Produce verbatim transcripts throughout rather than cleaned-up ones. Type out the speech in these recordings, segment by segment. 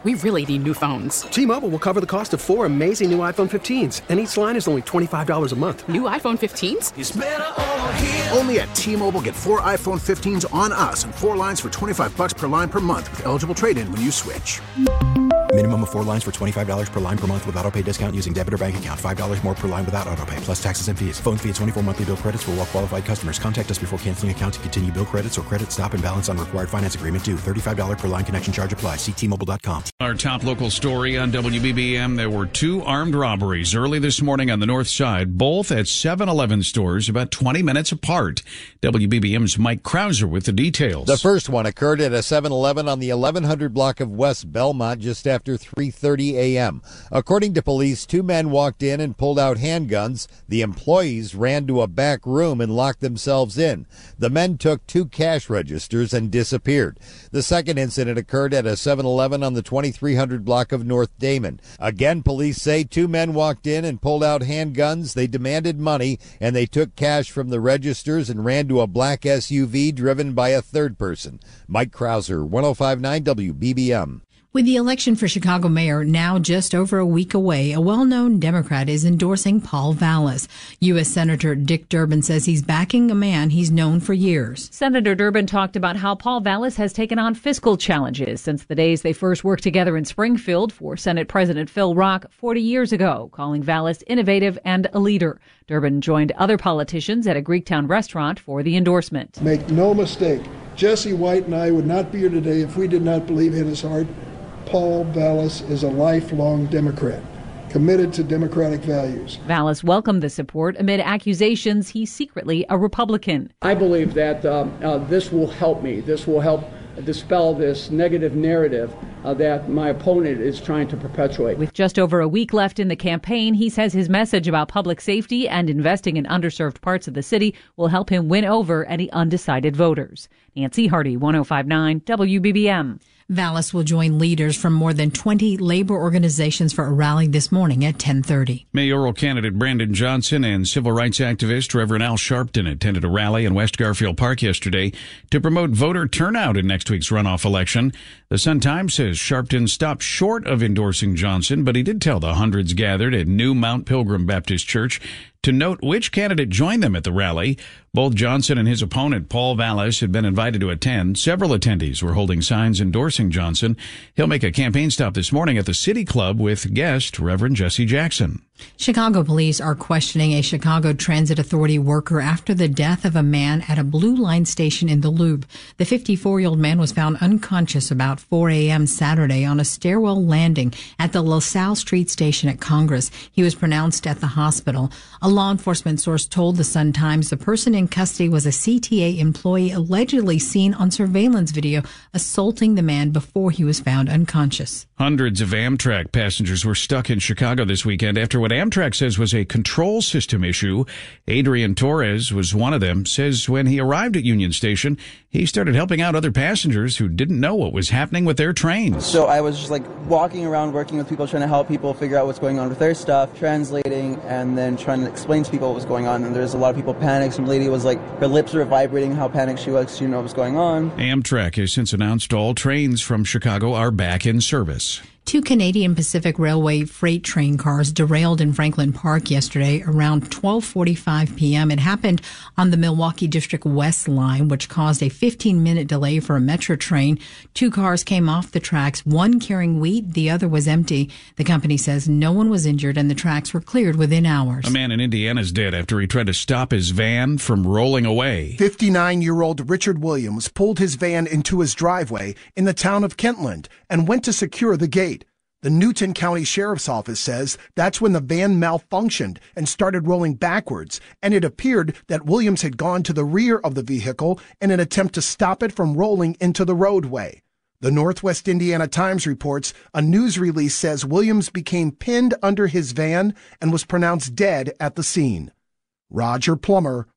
We really need new phones. T-Mobile will cover the cost of four amazing new iPhone fifteens, and each line is only twenty-five dollars a month. New iPhone fifteens? It's better over here. Only at T-Mobile, get four iPhone fifteens on us and four lines for twenty-five dollars per line per month with eligible trade-in when you switch. Minimum of four lines for twenty-five dollars per line per month with autopay discount using debit or bank account. five dollars more per line without autopay, plus taxes and fees. Phone fee at twenty-four monthly bill credits for well-qualified customers. Contact us before canceling account to continue bill credits or credit stop and balance on required finance agreement due. thirty-five dollars per line connection charge applies. See T Mobile dot com. Our top local story on W B B M, there were two armed robberies early this morning on the north side, both at seven eleven stores about twenty minutes apart. W B B M's Mike Krauser with the details. The first one occurred at a seven eleven on the eleven hundred block of West Belmont just after three thirty a.m. According to police, two men walked in and pulled out handguns. The employees ran to a back room and locked themselves in. The men took two cash registers and disappeared. The second incident occurred at a seven eleven on the twenty-three hundred block of North Damon. Again, police say two men walked in and pulled out handguns. They demanded money, and they took cash from the registers and ran to a black S U V driven by a third person. Mike Krauser, one oh five point nine W B B M. With the election for Chicago mayor now just over a week away, a well-known Democrat is endorsing Paul Vallas. U S. Senator Dick Durbin says he's backing a man he's known for years. Senator Durbin talked about how Paul Vallas has taken on fiscal challenges since the days they first worked together in Springfield for Senate President Phil Rock forty years ago, calling Vallas innovative and a leader. Durbin joined other politicians at a Greektown restaurant for the endorsement. Make no mistake, Jesse White and I would not be here today if we did not believe in his heart Paul Vallas is a lifelong Democrat, committed to democratic values. Vallas welcomed the support amid accusations he's secretly a Republican. I believe that uh, uh, this will help me. This will help dispel this negative narrative uh, that my opponent is trying to perpetuate. With just over a week left in the campaign, he says his message about public safety and investing in underserved parts of the city will help him win over any undecided voters. Nancy Hardy, one oh five point nine W B B M. Vallas will join leaders from more than twenty labor organizations for a rally this morning at ten thirty. Mayoral candidate Brandon Johnson and civil rights activist Reverend Al Sharpton attended a rally in West Garfield Park yesterday to promote voter turnout in next week's runoff election. The Sun-Times says Sharpton stopped short of endorsing Johnson, but he did tell the hundreds gathered at New Mount Pilgrim Baptist Church to note which candidate joined them at the rally. Both Johnson and his opponent, Paul Vallas, had been invited to attend. Several attendees were holding signs endorsing Johnson. He'll make a campaign stop this morning at the City Club with guest Reverend Jesse Jackson. Chicago police are questioning a Chicago Transit Authority worker after the death of a man at a Blue Line station in the Loop. The fifty-four-year-old man was found unconscious about four a.m. Saturday on a stairwell landing at the LaSalle Street station at Congress. He was pronounced at the hospital. A law enforcement source told the Sun-Times the person in custody was a C T A employee allegedly seen on surveillance video assaulting the man before he was found unconscious. Hundreds of Amtrak passengers were stuck in Chicago this weekend after what Amtrak says was a control system issue. Adrian Torres was one of them, says when he arrived at Union Station, he started helping out other passengers who didn't know what was happening with their trains. So I was just like walking around, working with people, trying to help people figure out what's going on with their stuff, translating, and then trying to explain to people what was going on. And there's a lot of people panicked. Some lady was like, her lips were vibrating, how panicked she was, she didn't know what was going on. Amtrak has since announced all trains from Chicago are back in service. Two Canadian Pacific Railway freight train cars derailed in Franklin Park yesterday around twelve forty-five p.m. It happened on the Milwaukee District West line, which caused a fifteen-minute delay for a Metro train. Two cars came off the tracks, one carrying wheat, the other was empty. The company says no one was injured and the tracks were cleared within hours. A man in Indiana is dead after he tried to stop his van from rolling away. fifty-nine-year-old Richard Williams pulled his van into his driveway in the town of Kentland and went to secure the gate. The Newton County Sheriff's Office says that's when the van malfunctioned and started rolling backwards, and it appeared that Williams had gone to the rear of the vehicle in an attempt to stop it from rolling into the roadway. The Northwest Indiana Times reports a news release says Williams became pinned under his van and was pronounced dead at the scene. Roger Plummer,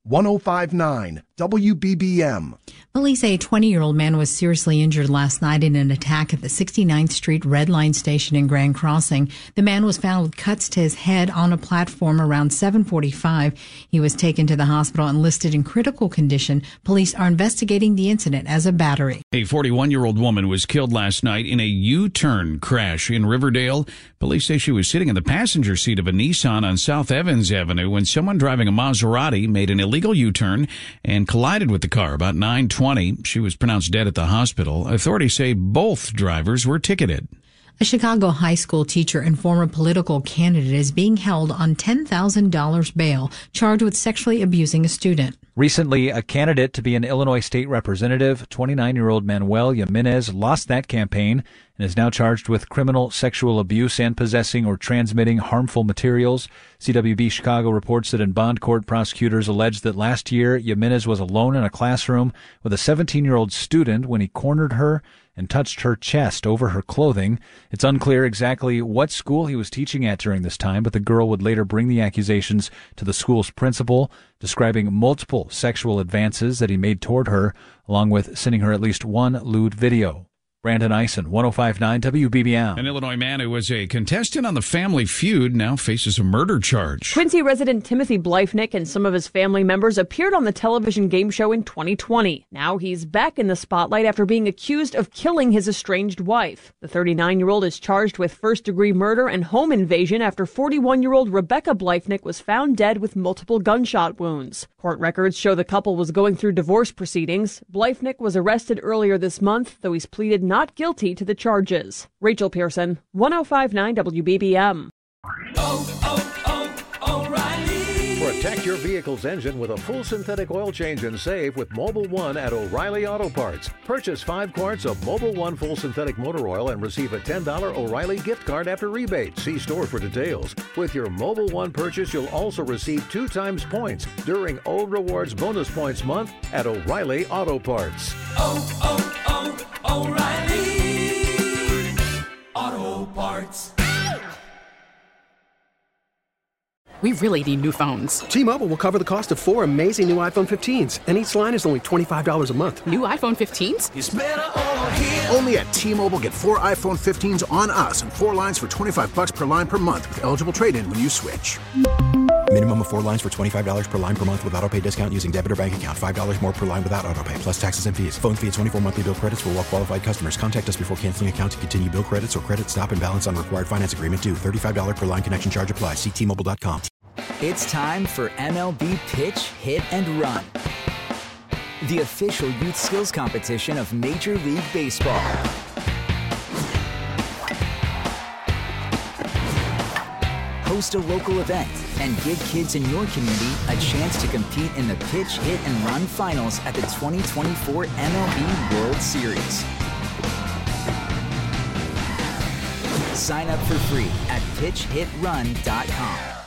ten fifty-nine W B B M. Police say a twenty-year-old man was seriously injured last night in an attack at the sixty-ninth Street Red Line station in Grand Crossing. The man was found with cuts to his head on a platform around seven forty-five. He was taken to the hospital and listed in critical condition. Police are investigating the incident as a battery. A forty-one-year-old woman was killed last night in a U-turn crash in Riverdale. Police say she was sitting in the passenger seat of a Nissan on South Evans Avenue when someone driving a Maserati made an illegal U-turn and collided with the car about nine twenty. She was pronounced dead at the hospital. Authorities say both drivers were ticketed. A Chicago high school teacher and former political candidate is being held on ten thousand dollars bail, charged with sexually abusing a student. Recently, a candidate to be an Illinois state representative, twenty-nine-year-old Manuel Jimenez, lost that campaign and is now charged with criminal sexual abuse and possessing or transmitting harmful materials. C W B Chicago reports that in bond court, prosecutors alleged that last year, Jimenez was alone in a classroom with a seventeen-year-old student when he cornered her and touched her chest over her clothing. It's unclear exactly what school he was teaching at during this time, but the girl would later bring the accusations to the school's principal, describing multiple sexual advances that he made toward her, along with sending her at least one lewd video. Brandon Eisen, ten fifty-nine W B B M. An Illinois man who was a contestant on the Family Feud now faces a murder charge. Quincy resident Timothy Bleifnick and some of his family members appeared on the television game show in twenty twenty. Now he's back in the spotlight after being accused of killing his estranged wife. The thirty-nine-year-old is charged with first-degree murder and home invasion after forty-one-year-old Rebecca Bleifnick was found dead with multiple gunshot wounds. Court records show the couple was going through divorce proceedings. Bleifnick was arrested earlier this month, though he's pleaded not not guilty to the charges. Rachel Pearson, ten fifty-nine W B B M. Oh, oh, oh, O'Reilly. Protect your vehicle's engine with a full synthetic oil change and save with Mobil one at O'Reilly Auto Parts. Purchase five quarts of Mobil one full synthetic motor oil and receive a ten dollars O'Reilly gift card after rebate. See store for details. With your Mobil one purchase, you'll also receive two times points during O Rewards Bonus Points Month at O'Reilly Auto Parts. Oh, oh, oh, O'Reilly Auto Parts. We really need new phones. T-Mobile will cover the cost of four amazing new iPhone fifteens, and each line is only twenty-five dollars a month. New iPhone fifteens? It's better over here. Only at T-Mobile, get four iPhone fifteens on us and four lines for twenty-five bucks per line per month with eligible trade-in when you switch. Minimum of four lines for twenty-five dollars per line per month with autopay discount using debit or bank account. five dollars more per line without autopay, plus taxes and fees. Phone fee at twenty-four monthly bill credits for well-qualified customers. Contact us before canceling account to continue bill credits or credit stop and balance on required finance agreement due. thirty-five dollars per line connection charge applies. See T Mobile dot com. It's time for M L B Pitch, Hit, and Run, the official youth skills competition of Major League Baseball. Host a local event and give kids in your community a chance to compete in the Pitch, Hit, and Run finals at the twenty twenty-four M L B World Series. Sign up for free at pitch hit run dot com.